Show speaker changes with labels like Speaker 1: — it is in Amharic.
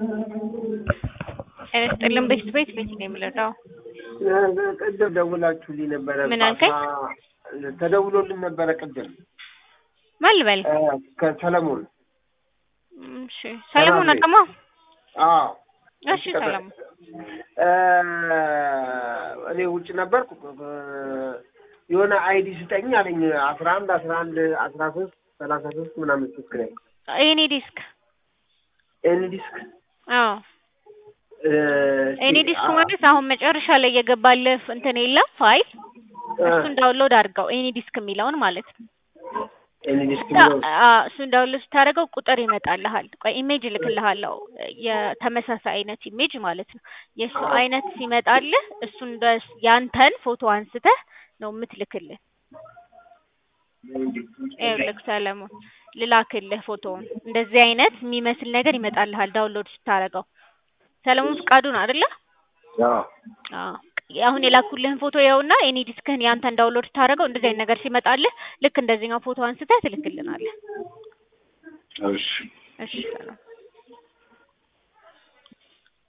Speaker 1: ጥልም ቤት ነው የምለዳው
Speaker 2: ቅድም ደውላችሁልኝ ነበረ
Speaker 1: ምን አልከኝ?
Speaker 2: ተደውሎልን ነበረ ቅድም
Speaker 1: ማልበል
Speaker 2: ከሰለሞን
Speaker 1: እሺ ሰለሞን አቀማ
Speaker 2: አዎ
Speaker 1: እሺ ሰለሞን
Speaker 2: እኔ ውጭ ነበርኩ የሆነ አይዲ ስጠኝ አለኝ 11 13 33 ምናምን ትክክለኛ
Speaker 1: ኤኒ ዲስክ አዎ ኤኒ ዲስክ ማለት አሁን መጨረሻ ላይ የገባልህ እንትን የለም ፋይል እሱን ዳውንሎድ አድርገው ኤኒ ዲስክ የሚለውን ማለት ነው
Speaker 2: ኤኒ ዲስክ ነው
Speaker 1: እሱን ዳውንሎድ ታደርገው ቁጥር ይመጣልሃል ቆይ ኢሜጅ ልክልሃለሁ የተመሳሳይ አይነት ኢሜጅ ማለት ነው የሱ አይነት ሲመጣልህ እሱን ያንተን ፎቶ አንስተህ ነው የምትልክልህ ልክ ሰለሞን ልላክልህ ፎቶውን እንደዚህ አይነት የሚመስል ነገር ይመጣልሃል ዳውንሎድ ስታደርገው ሰለሞን ፍቃዱን አይደለ አዎ አሁን የላኩልህን ፎቶ ያውና ኤኒ ዲስክህን ያንተን ዳውንሎድ ታደርገው እንደዚህ አይነት ነገር ሲመጣልህ ልክ እንደዚህኛው ፎቶ አንስተህ ትልክልናለህ
Speaker 2: እሺ
Speaker 1: እሺ ሰላም